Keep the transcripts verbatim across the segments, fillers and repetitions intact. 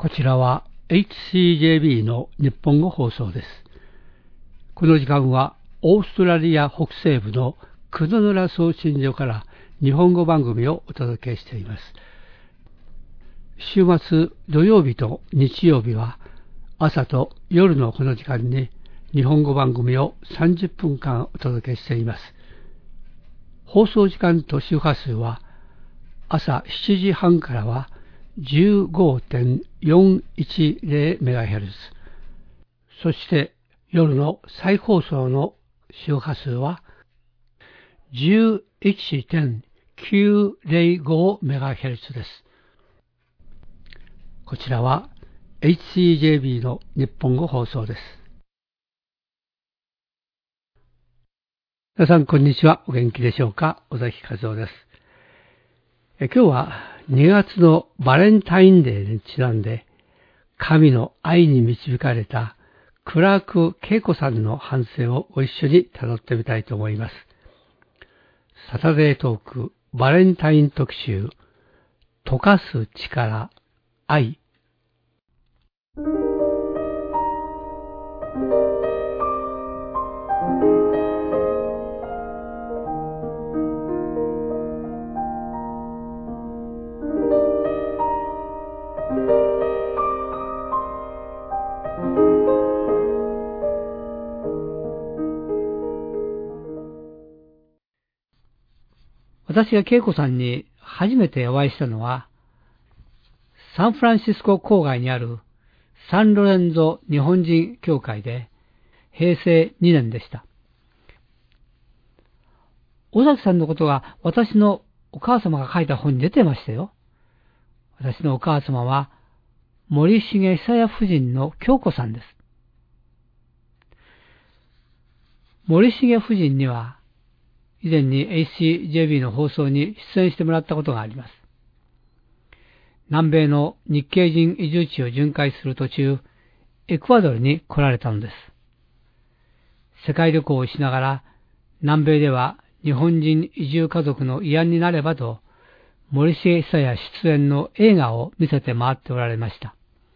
こちらは エイチシージェービー の日本語放送です。この時間はオーストラリア北西部のクドヌラ送信所から日本語番組をお届けしています。週末土曜日と日曜日は朝と夜のこの時間に日本語番組をさんじゅっぷんかんお届けしています。放送時間と周波数は朝しちじはんからは じゅうごてんよんいちゼロメガヘルツ、 そして夜の再放送の周波数は じゅういちてんきゅうゼロごメガヘルツ です。こちらは エイチシージェービー の日本語放送です。皆さんこんにちは。お元気でしょうか。尾崎和夫です。え今日はにがつのバレンタインデーにちなんで、神の愛に導かれたクラーク恵子さんの反省をご一緒に辿ってみたいと思います。サタデートークバレンタイン特集、溶かす力、愛。私が恵子さんに初めてお会いしたのは、サンフランシスコ郊外にあるサンロレンゾ日本人協会でへいせいにねんでした。尾崎さんのことが私のお母様が書いた本に出てましたよ。私のお母様は森重久彌夫人の京子さんです。森重夫人には以前に エイチシージェービー の放送に出演してもらったことがあります。南米の日系人移住地を巡回する途中、エクアドルに来られたのです。世界旅行をしながら、南米では日本人移住家族の慰安になればと、森重久彌出演の映画を見せて回っておられました。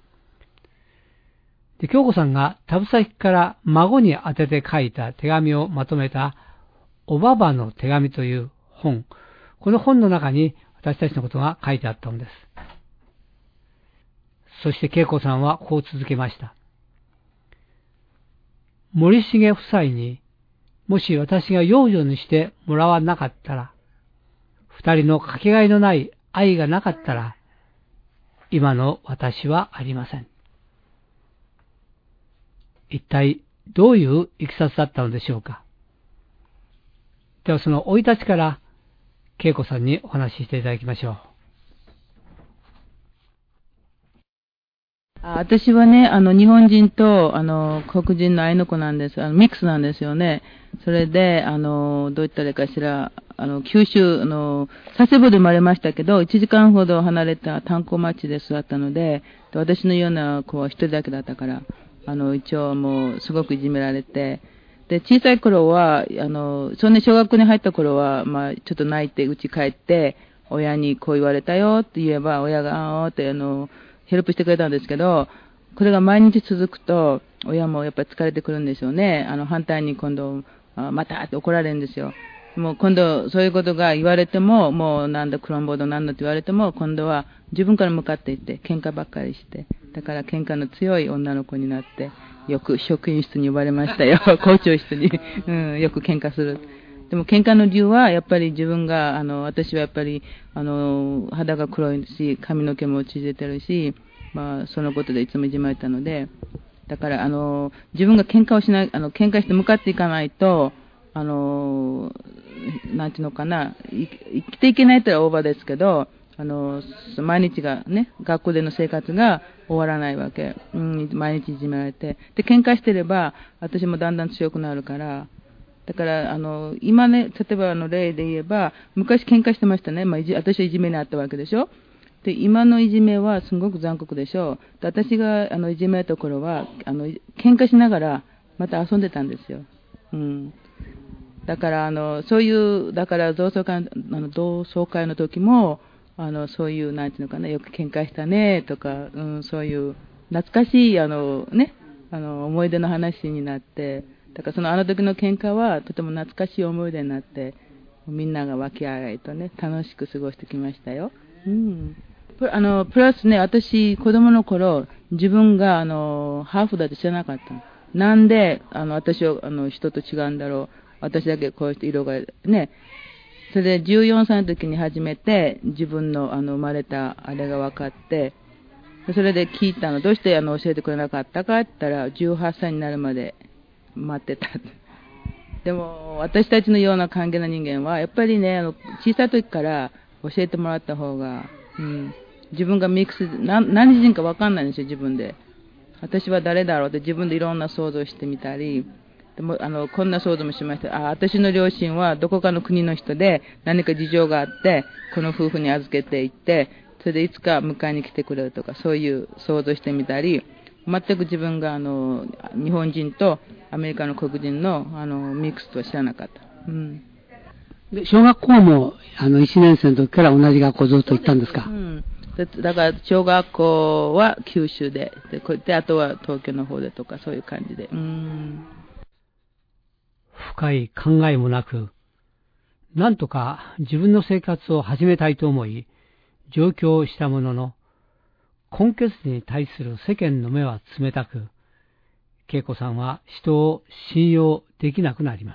で、京子さんが旅先から孫に宛てて書いた手紙をまとめたおばばの手紙という本、この本の中に私たちのことが書いてあったのです。そして恵子さんはこう続けました。森重夫妻にもし私が養女にしてもらわなかったら、二人のかけがえのない愛がなかったら、今の私はありません。一体どういういきさつだったのでしょうか。ではその生い立ちから恵子さんにお話ししていただきましょう。 私はね、あの日本人とあの黒人の愛の子なんです。あのミックスなんですよね。それであのどういったらいいかしら、あの九州の佐世保で生まれましたけど、いちじかんほど離れた炭鉱町で育ったので、私のような子は一人だけだったから、あの一応もうすごくいじめられて。で、小さい頃は、あの、そんな小学校に入った頃は、まあ、ちょっと泣いて家帰って、親にこう言われたよって言えば、親が、あーって、あの、ヘルプしてくれたんですけど、これが毎日続くと、親もやっぱり疲れてくるんですよね。あの、反対に今度、あまたって怒られるんですよ。もう今度、そういうことが言われても、もうなんだ、クローンボードなんだって言われても、今度は自分から向かっていって、喧嘩ばっかりして、だから喧嘩の強い女の子になって、よく職員室に呼ばれましたよ。校長室に、うん、よく喧嘩する。でも喧嘩の理由は、やっぱり自分が、あの、私はやっぱり、あの、肌が黒いし、髪の毛も縮れてるし、まあ、そのことでいつもいじめられたので、だから、あの、自分が喧嘩をしない、あの、喧嘩して向かっていかないと、あの、なんていうのかな、生きていけないとはオーバーですけど、あの、毎日がね、学校での生活が終わらないわけ。うん、毎日いじめられて。で、喧嘩してれば、私もだんだん強くなるから。だから、あの、今ね、例えばあの例で言えば、昔喧嘩してましたね。まあ、いじ私はいじめにあったわけでしょ。で、今のいじめはすごく残酷でしょ。で、私があのいじめられた頃は、あの、喧嘩しながら、また遊んでたんですよ。うん。だから、あの、そういう、だから同窓会、あの同窓会の時も、 あの、そういう、なんていうのかな、よく喧嘩したね、とか、うん、そういう、懐かしい、あの、ね、あの、思い出の話になって、だからそのあの時の喧嘩は、とても懐かしい思い出になって、みんなが和気あいあいとね、楽しく過ごしてきましたよ。うん。プあの、プラスね、私、子供の頃、自分が、あの、ハーフだって知らなかったの。なんで、あの、私は、あの、人と違うんだろう。私だけこうして色が、ね。それで、じゅうよんさいの時に初めて、自分の、あの、生まれたあれが分かって、それで聞いたの。どうして、あの、教えてくれなかったかって言ったら、じゅうはっさいになるまで待ってた。でも、私たちのような関係の人間は、やっぱりね、あの、小さい時から教えてもらった方が、うん。自分がミックス、な何人か分かんないんですよ、自分で。私は誰だろうって自分でいろんな想像してみたり、でもあのこんな想像もしました。あ、私の両親はどこかの国の人で何か事情があって、この夫婦に預けていって、それでいつか迎えに来てくれるとか、そういう想像してみたり、全く自分があの日本人とアメリカの黒人のあのミックスとは知らなかった。うん。 で小学校もあのいちねん生の時から同じ学校ずっと行ったんですか？ うん。だから小学校は九州で、で、こうやってあとは東京の方でとかそういう感じで。うん。 深い考えもなく、なんとか自分の生活を始めたいと思い、上京したものの、根血に対する世間の目は冷たく、恵子さんは人を信用できなくなります。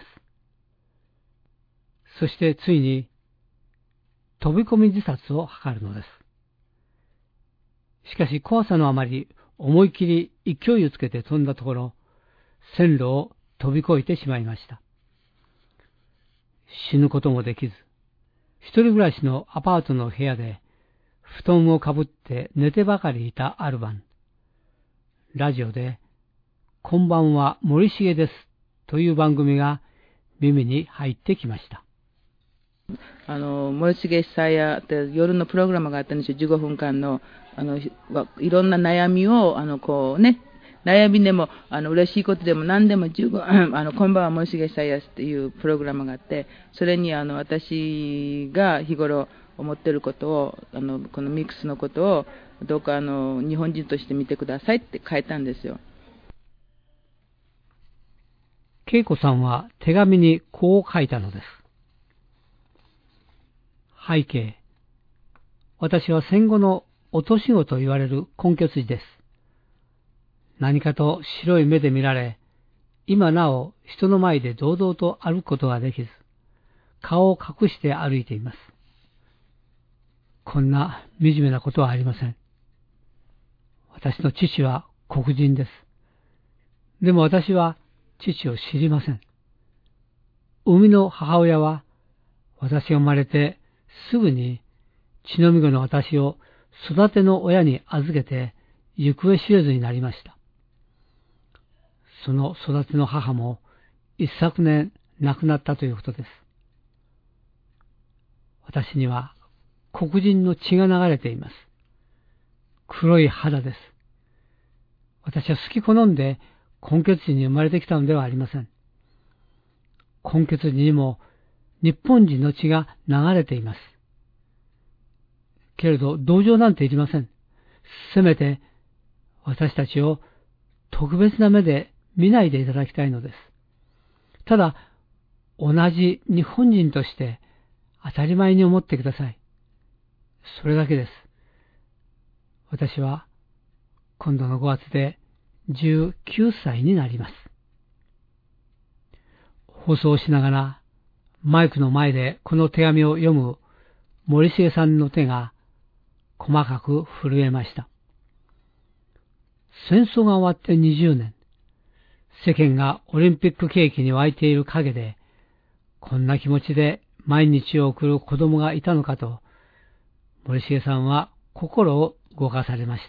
そしてついに飛び込み自殺を図るのです。しかし怖さのあまり思い切り勢いをつけて飛んだところ、線路を飛び越えてしまいました。死ぬこともできず、一人暮らしのアパートの部屋で布団をかぶって寝てばかりいたある晩、ラジオでこんばんは森重ですという番組が耳に入ってきました。 あの森重久彌って夜のプログラムがあったんですよ。じゅうごふんかんのあのいろんな悩みをあのこうね、悩みでもあの嬉しいことでも何でもじゅうごあのこんばんは森重久彌っていうプログラムがあって、それにあの私が日頃思っていることを、あのこのミックスのことをどうかあの日本人として見てくださいって書いたんですよ。 恵子さんは手紙にこう書いたのです。背景。私は戦後の落とし子と言われる根拠筋です。何かと白い目で見られ、今なお人の前で堂々と歩くことができず、顔を隠して歩いています。こんな惨めなことはありません。私の父は黒人です。でも私は父を知りません。生みの母親は私が生まれてすぐに血のみ子の私を育ての親に預けて行方知れずになりました。その育ての母も一昨年亡くなったということです。私には黒人の血が流れています。黒い肌です。私は好き好んで根血児に生まれてきたのではありません。根血児にも日本人の血が流れています。けれど同情なんていりません。せめて私たちを特別な目で見ないでいただきたいのです。ただ同じ日本人として当たり前に思ってください。それだけです。私は今度のごがつでじゅうきゅうさいになります。放送しながらマイクの前でこの手紙を読む森重さんの手が細かく震えました。戦争が終わってにじゅうねん、世間がオリンピック景気に沸いている陰で、こんな気持ちで毎日を送る子供がいたのかと、森重さんは心を動かされました。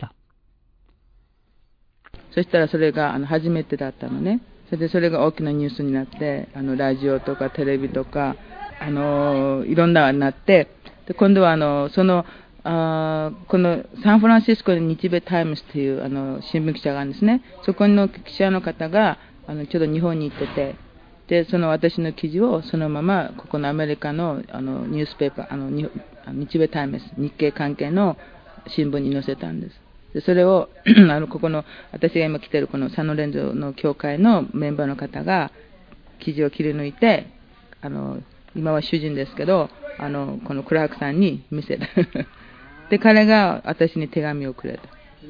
そしたらそれがあの初めてだったのね。それでそれが大きなニュースになって、あのラジオとかテレビとか、あのいろんなになって、で今度はあのそのあこのサンフランシスコに日米タイムズというあの新聞記者があるんですね。そこの記者の方があのちょうど日本に行ってて、でその私の記事をそのままここのアメリカのあのニュースペーパーあの日米タイムズ、日系関係の新聞に載せたんです。でそれをあのここの私が今来てるこのサンノレンゾの教会のメンバーの方が記事を切り抜いて、あの今は主人ですけど、あのこのクラークさんに見せたで彼が私に手紙をくれた。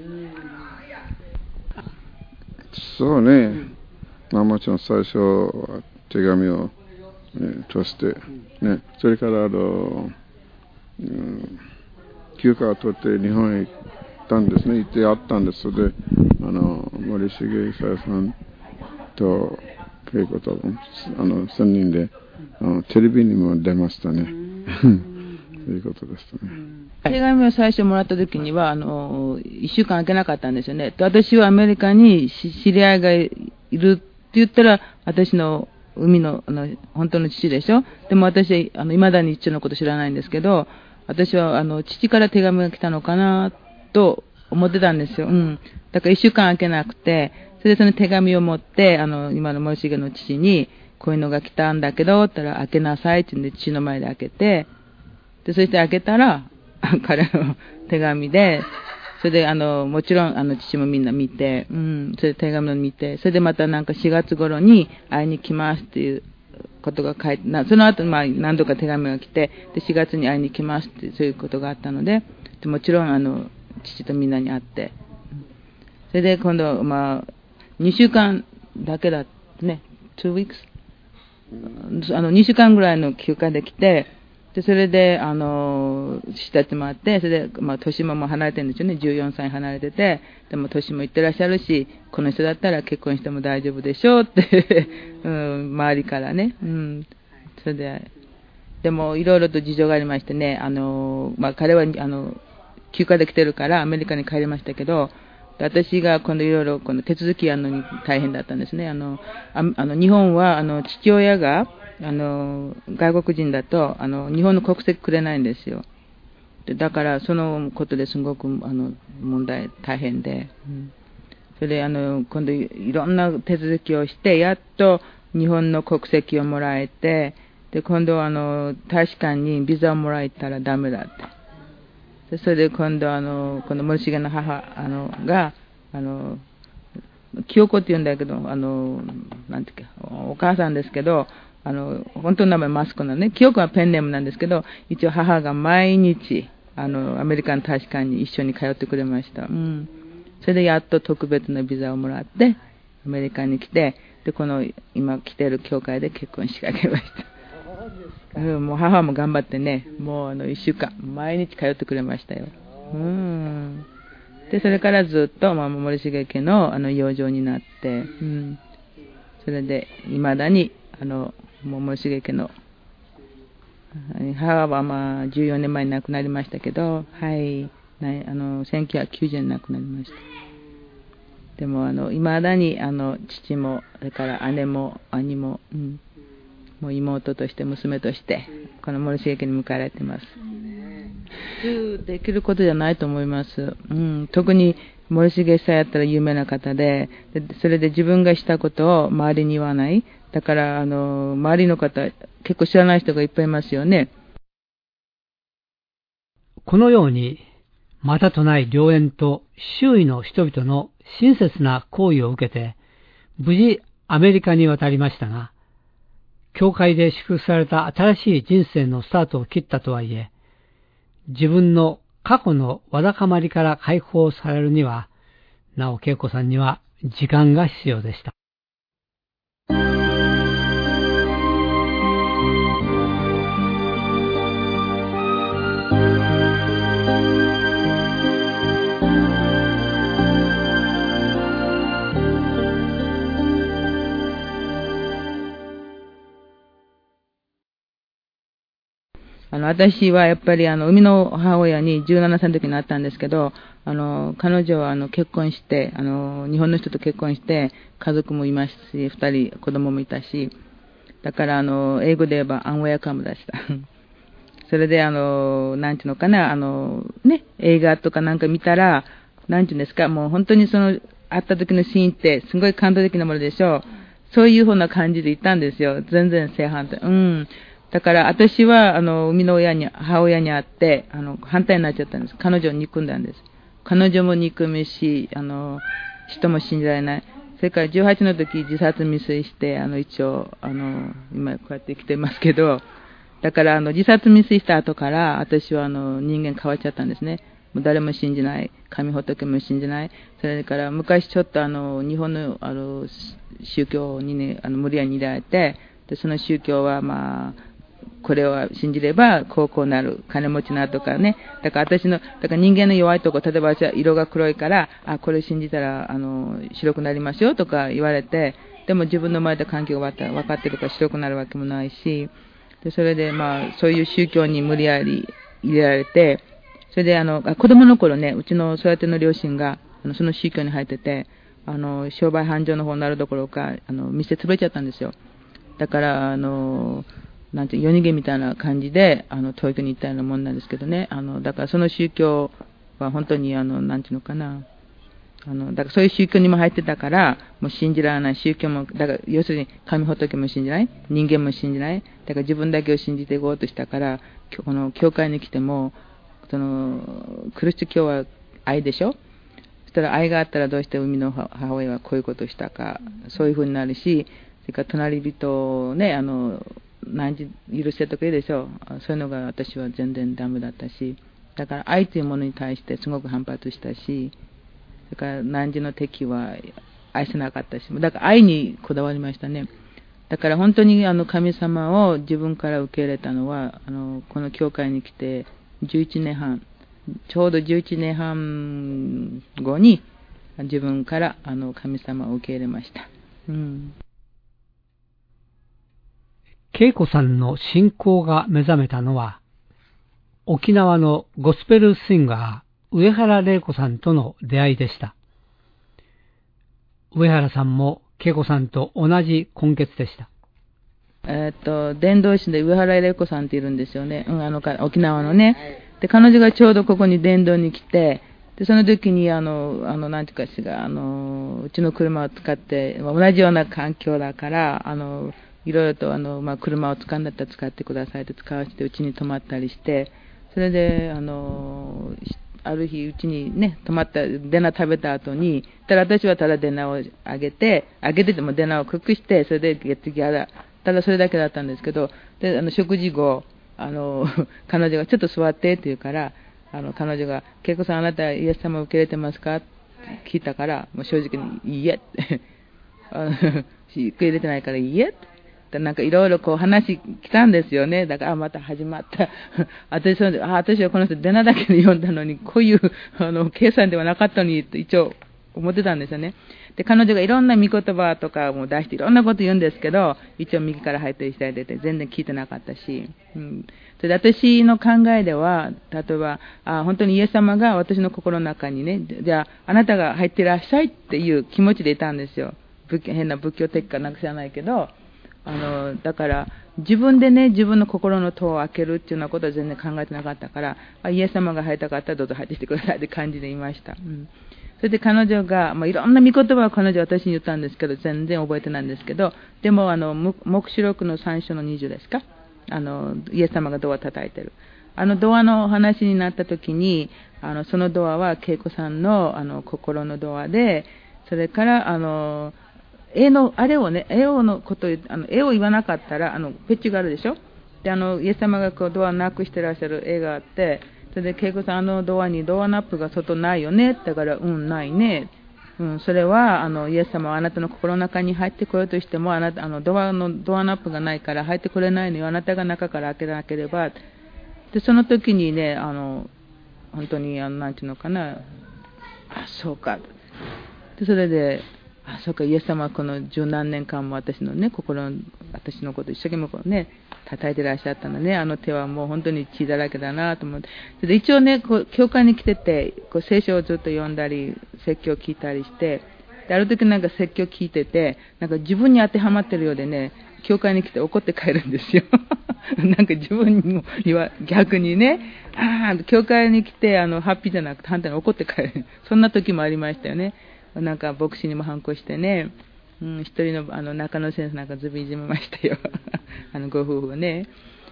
そうね、まあ、もちろん最初は手紙を、ね、として、ね、それからあの、うん、休暇を取って日本へ行ったんですね。行って会ったんです。で、あの森重久さんと恵子とあのさんにんであのテレビにも出ましたね。そういうことですね。 手紙を最初もらった時にはあのいっしゅうかん空けなかったんですよね。で私はアメリカに知り合いがいるって言ったら、私の海の、あの本当の父でしょ。でも私あの未だに父のこと知らないんですけど、私はあの父から手紙が来たのかなと思ってたんですよ。うん。だからいっしゅうかん空けなくて、それでその手紙を持ってあの今の森重の父にこういうのが来たんだけどって言ったら、開けなさいって言うんで父の前で開けて、でそして開けたら彼の手紙で、それであのもちろんあの父もみんな見て、うん、それで手紙を見て、それでまたなんかしがつ頃に会いに来ますっていうことが書いて、なその後まあ何度か手紙が来て、でしがつに会いに来ますってそういうことがあったので、でもちろんあの父とみんなに会って、それで今度まあにしゅうかんだけだね、two weeks あのにしゅうかんぐらいの休暇で来て、でそれであの父たちもあって、それでまあ年ももう離れてるんですよね。じゅうよんさい離れてて、でも年もいってらっしゃるし、この人だったら結婚しても大丈夫でしょうってうん、周りからね、うん、それででもいろいろと事情がありましてね、あのまあ彼はあの休暇で来てるからアメリカに帰りましたけど、私が今度いろいろこの手続きやるのに大変だったんですね。あのああの日本はあの父親があの外国人だとあの日本の国籍くれないんですよ。でだからそのことですごくあの問題大変で、うん、それであの今度いろんな手続きをしてやっと日本の国籍をもらえて、で今度あの大使館にビザをもらえたらダメだって。でそれで今度あのこの森重の母あのがあの清子って言うんだけど、あのなんていうかお母さんですけど、あの本当の名前マスコなのね。清子はペンネームなんですけど、一応母が毎日あのアメリカの大使館に一緒に通ってくれました。うん。それでやっと特別なビザをもらってアメリカに来て、でこの今来てる教会で結婚しかけました。うん、もう母も頑張ってね、もうあのいっしゅうかん毎日通ってくれましたよ。うん。でそれからずっと、まあ、森重家のあの養女になって、うん、それでいまだにあのもう森重家の母はまあじゅうよねんまえに亡くなりましたけど、はい、あのせんきゅうひゃくきゅうじゅうねんに亡くなりました。でもあの未だにあの父もそれから姉も兄も、うん、もう妹として娘としてこの森重家に迎えられています。普通できることじゃないと思います。うん、特に森重さんやったら有名な方で、でそれで自分がしたことを周りに言わない。だからあの周りの方結構知らない人がいっぱいいますよね。 このようにまたとない良縁と周囲の人々の親切な行為を受けて無事アメリカに渡りましたが、教会で祝福された新しい人生のスタートを切ったとはいえ、自分の過去のわだかまりから解放されるには、なお恵子さんには時間が必要でした。 あの私はやっぱりあの生みの母親にじゅうななさいの時に会ったんですけど、あの彼女はあの結婚してあの日本の人と結婚して家族もいますし、ふたり子供もいたし、だからあの英語で言えばアンウェアカムでしたそれであのなんていうのかな、あのね映画とかなんか見たらなんていうんですか、もう本当にその会った時のシーンってすごい感動的なものでしょう。そういうふうな感じでいたんですよ。全然正反対。うんだから私は、あの、生みの親に、母親に会って、あの、反対になっちゃったんです。彼女を憎んだんです。彼女も憎むし、あの、人も信じられない。それからじゅうはちの時自殺未遂して、あの、一応、あの、今こうやって生きてますけど、だから、あの、自殺未遂した後から、私は、あの、人間変わっちゃったんですね。もう誰も信じない。神仏も信じない。それから、昔ちょっと、あの、日本の、あの、宗教にね、あの、無理やりに入れられて、で、その宗教は、まあ、これを信じれば、こうこうなる。金持ちなとかね。だから私の、だから人間の弱いとこ、例えば私は色が黒いから、あ、これ信じたら、あの、白くなりますよとか言われて、でも自分の前で環境が分かってるから白くなるわけもないし、で、それでまあ、そういう宗教に無理やり入れられて、それであの、子供の頃ね、うちの育ての両親が、あのその宗教に入ってて、あの、商売繁盛の方になるどころか、あの、店潰れちゃったんですよ。だから、あの、なんて、夜逃げみたいな感じで、あの、教育に行ったようなもんなんですけどね。あの、だからその宗教は本当に、あの、なんていうのかな。あの、だからそういう宗教にも入ってたから、もう信じられない宗教も、だから要するに神仏も信じない、人間も信じない。だから自分だけを信じていこうとしたから、この教会に来ても、その、クリスチ教は愛でしょ。そしたら愛があったらどうして海の母親はこういうことをしたか、そういうふうになるし、それから隣人をね、あの、何時許せとか言うでしょ。そういうのが私は全然ダメだったし、だから愛というものに対してすごく反発したし、それから何時の敵は愛せなかったし、だから愛にこだわりましたね。だから本当にあの神様を自分から受け入れたのは、あのこの教会に来てじゅういちねんはん、ちょうどじゅういちねんはん後に自分からあの神様を受け入れました。うん。 恵子さんの信仰が目覚めたのは、沖縄のゴスペルシンガー、上原玲子さんとの出会いでした。上原さんも恵子さんと同じ根血でした。 えっと、伝道師で上原玲子さんっているんですよね。うん、あの、沖縄のね。で、彼女がちょうどここに伝道に来て、で、その時に、あの、あの、なんていうかしら、あの、うちの車を使って、同じような環境だから、あの、いろいろとあの、まあ、車を使うんだったら使ってくださいと使わせてうちに泊まったりして、それであのある日うちにね泊まったデナ食べた後に、ただ私はただデナをあげてあげててもデナを隠して、それで月々やらただそれだけだったんですけど、であの食事後あの彼女がちょっと座ってって言うから、あの彼女が恵子さんあなたイエス様を受け入れてますかって聞いたから、もう正直にいいえってあの受け入れてないからいいえって。なんかいろいろこう話来たんですよね。だから、あ、また始まった。私は、あ、私はこの人、デナだけで読んだのに、こういう、あの、計算ではなかったのに、一応思ってたんですよね。で、彼女がいろんな見言葉とかも出して、いろんなこと言うんですけど、一応右から入って左出て、全然聞いてなかったし。うん。それで私の考えでは、例えば、あ、本当にイエス様が私の心の中にね、じゃあ、あなたが入っていらっしゃいっていう気持ちでいたんですよ。仏変な仏教的かなんか知らないけど、あのだから自分でね自分の心の戸を開けるっていうようなことは全然考えてなかったから、あイエス様が入りたかったらどうぞ入ってきてくださいって感じでいました。うん、それで彼女が、まあ、いろんな御言葉を彼女は私に言ったんですけど全然覚えてないんですけど、でもあの黙示録のさん章のにじゅうですか、あのイエス様がドア叩いてるあのドアの話になった時に、あのそのドアは恵子さんのあの心のドアで、それからあの絵の、あれをね、絵をのことを、あの、絵を言わなかったら、あの、ペッチがあるでしょ。で、あの、イエス様がこう、ドアなくしてらっしゃる絵があって、それで、恵子さん、あのドアにドアナップが外ないよね。だから、うん、ないね。うん、それは、あの、イエス様はあなたの心の中に入ってこようとしても、あなた、あの、ドアの、ドアナップがないから入ってこれないのよ。あなたが中から開けなければ。で、その時にね、あの、本当に、あの、なんていうのかな。あ、そうか。で、それで、あ、そうか、イエス様はこの十何年間も私のね、心の、私のこと一生懸命こうね、叩いてらっしゃったのね。あの手はもう本当に血だらけだなと思って。で一応ね、こう、教会に来てて、こう、聖書をずっと読んだり、説教を聞いたりして、で、ある時なんか説教聞いてて、なんか自分に当てはまってるようでね、教会に来て怒って帰るんですよ。なんか自分には逆にね、ああ、教会に来て、あの、ハッピーじゃなくて反対に怒って帰る。そんな時もありましたよね。なんか牧師にも反抗してね、うん、一人のあの中野先生なんかずびいじめましたよ。あのご夫婦ね。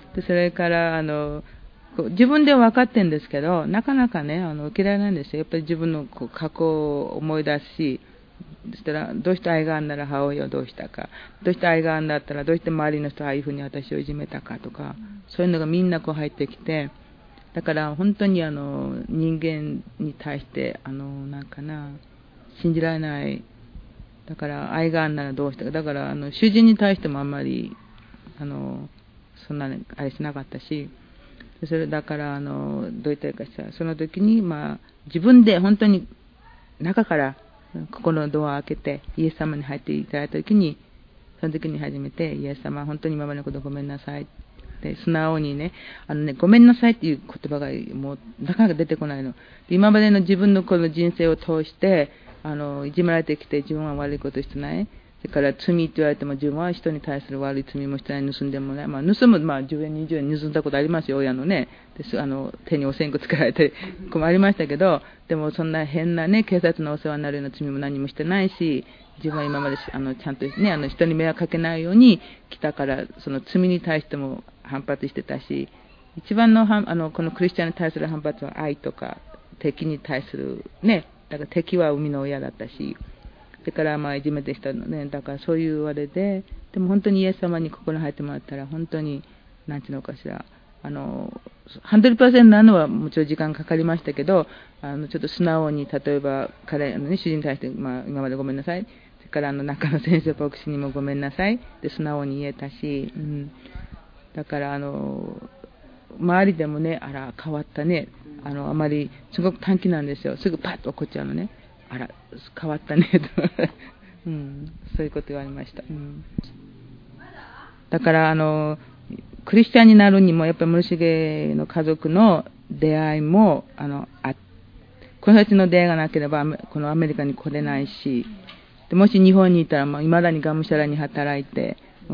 でそれからあのこう自分では分かってるんですけど、なかなかねあの受けられないんですよ。やっぱり自分のこう過去を思い出すし、そしたらどうして愛があんなら母親をどうしたか、どうして愛があんだったらどうして周りの人はああいうふうに私をいじめたかとか、そういうのがみんなこう入ってきて、だから本当にあの人間に対してあのなんかな信じられない。だから愛があんならどうしたか、だからあの主人に対してもあんまりあのそんなあれしなかったし、それだからあのどういったかしたらその時にまあ自分で本当に中から心のドアを開けてイエス様に入っていただいた時に、その時に初めてイエス様本当に今までのことごめんなさいって素直にね、あのねごめんなさいっていう言葉がもうなかなか出てこないの。今までの自分のこの人生を通してあのいじめられてきて、自分は悪いことしてない。それから罪って言われても自分は人に対する悪い罪もしてない、盗んでもない。まあ盗む、まあじゅうえんにじゅうえん盗んだことありますよ、親のね。ですあの手にお線香つけられたりもありましたけど、でもそんな変なね警察のお世話になるような罪も何もしてないし、自分は今まであのちゃんとねあの人に迷惑かけないように来たから、その罪に対しても反発してたし、一番のあのこのクリスチャンに対する反発は愛とか敵に対するね、だから敵は生みの親だったし、それからまあいじめてきたのね、だからそういうあれで、でも本当にイエス様に心に入ってもらったら本当になんていうのかしら、あの ひゃくパーセント なのはもちろん時間かかりましたけど、あのちょっと素直に例えば彼あの、ね、主人に対して、まあ、今までごめんなさい、それからあの中野先生牧師にもごめんなさいで素直に言えたし、うん、だからあの周りでもね、あら変わったね、あのあまりすごく短気なんですよ、すぐパッと怒っちゃうのね、あら変わったねと、うん、そういうこと言われました、うん、だからあのクリスチャンになるにもやっぱり森重の家族の出会いもあのあこの人たちの出会いがなければこのアメリカに来れないし、でもし日本にいたらいまだにがむしゃらに働いて、うん、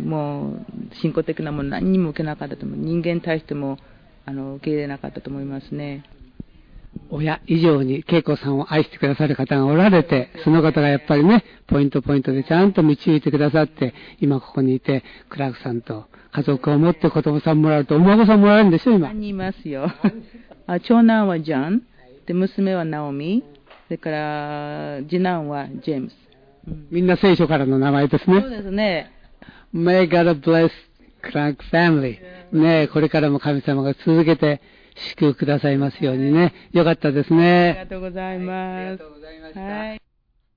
もう信仰的なもの何にも受けなかったと思う、人間に対してもあの受け入れなかったと思いますね。 親以上に恵子さんを愛してくださる方がおられて、その方がやっぱりねポイントポイントでちゃんと導いてくださって、今ここにいてクラークさんと家族を持って子供さんもらうとお孫さんもらえるんでしょ今。 何人いますよあ、長男はジョンで、娘はナオミ、それから次男はジェームス、うん、 みんな聖書からの名前ですね。 そうですね。 May God bless Clark family、 ね、これからも神様が続けて祝福くださいますようにね。よかったですね。 ありがとうございます。はい、ありがとうございました。はい、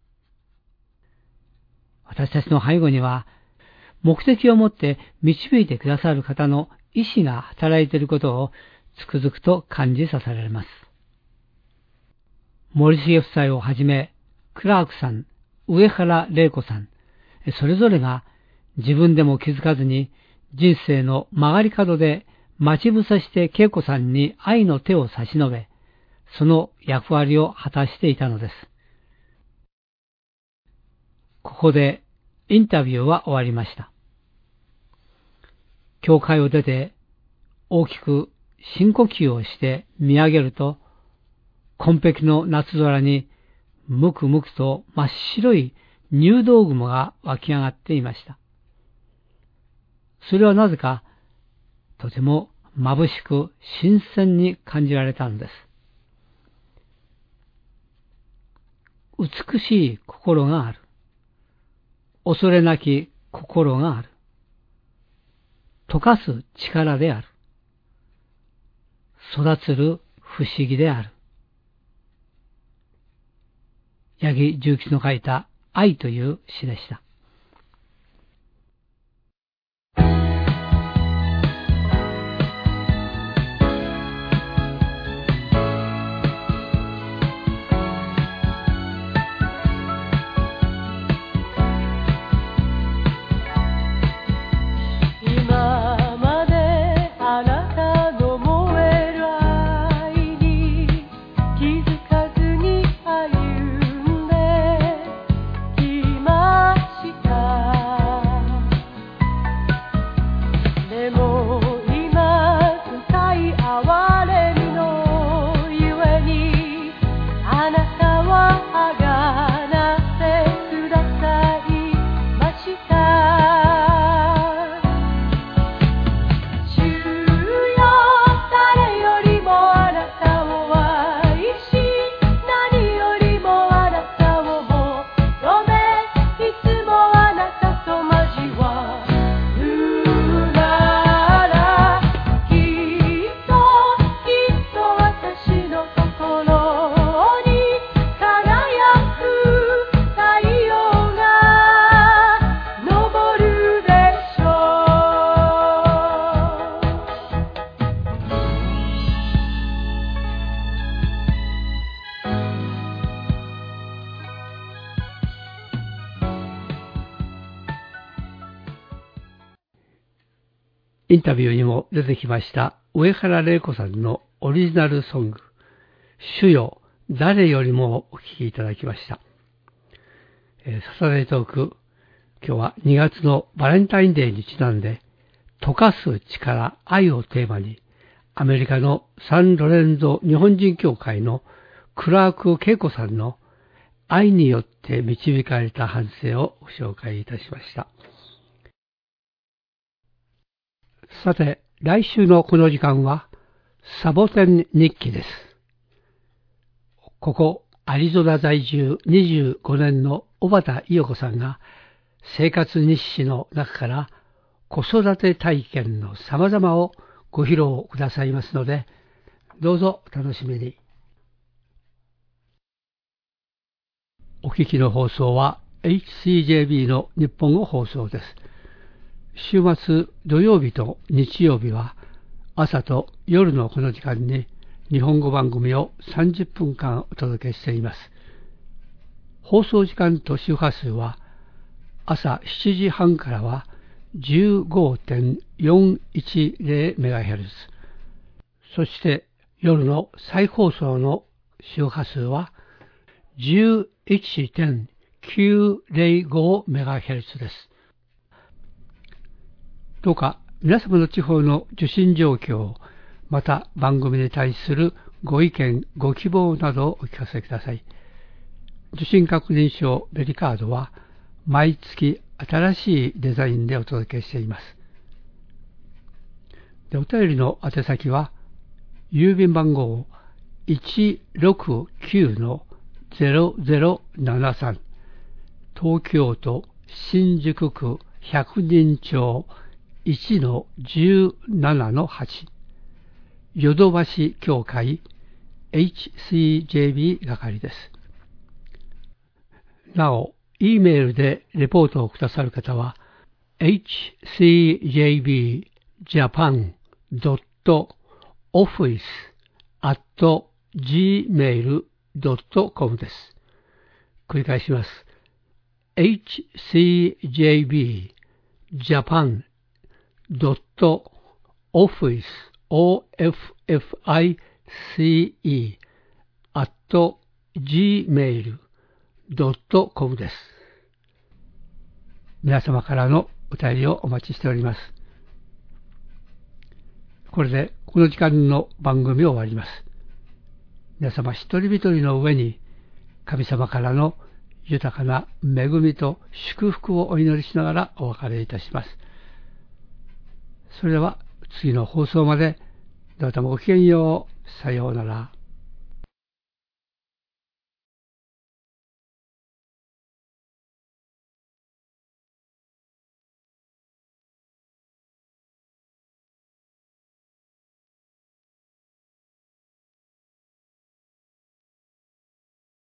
私たちの背後には目的を持って導いてくださる方の意志が働いていることをつくづくと感じさせられます。森重夫妻をはじめクラークさん、上原玲子さん、それぞれが自分でも気づかずに人生の曲がり角で待ち伏せして恵子さんに愛の手を差し伸べ、その役割を果たしていたのです。ここでインタビューは終わりました。教会を出て大きく深呼吸をして見上げると、紺碧の夏空にむくむくと真っ白い入道雲が湧き上がっていました。それはなぜかとても眩しく新鮮に感じられたのです。美しい心がある。恐れなき心がある。溶かす力である。育つる不思議である。八木重吉の書いた愛という詩でした。 しインタビューにも出てきました上原玲子さんのオリジナルソング、主よ誰よりもお聴きいただきました。えー、サタデートーク、今日はにがつのバレンタインデーにちなんで、溶かす力、愛をテーマに、アメリカのサンロレンゾ日本人協会のクラーク恵子さんの愛によって導かれた反省をご紹介いたしました。さて、来週のこの時間はサボテン日記です。ここアリゾナ在住にじゅうごねんの小畑伊代子さんが生活日誌の中から子育て体験の様々をご披露くださいますので、どうぞ楽しみに。お聞きの放送は エイチシージェービー の日本語放送です。週末土曜日と日曜日は朝と夜のこの時間に日本語番組をさんじゅっぷんかんお届けしています。放送時間と周波数は朝しちじはんからは じゅうごてんよんいちゼロメガヘルツ、そして夜の再放送の周波数は じゅういちてんきゅうゼロごメガヘルツ です。どうか皆様の地方の受信状況、また番組に対するご意見、ご希望などをお聞かせください。受信確認証ベリカードは毎月新しいデザインでお届けしています。で、お便りの宛先は郵便番号 いちろくきゅうのゼロゼロななさん、東京都新宿区百人町いちのじゅうななのはち、ヨドバシ協会 エイチシージェービー 係です。なお、E メールでレポートをくださる方は エイチシージェービージャパンドットオフィスアットジーメールドットコム です。繰り返します。エイチシージェービージャパンドットオフィス オーエフエフアイシーイー アットジーメールドットコム です。皆様からのお便りをお待ちしております。これでこの時間の番組を終わります。皆様一人一人の上に神様からの豊かな恵みと祝福をお祈りしながらお別れいたします。それでは次の放送までどうぞごきげんよう。さようなら。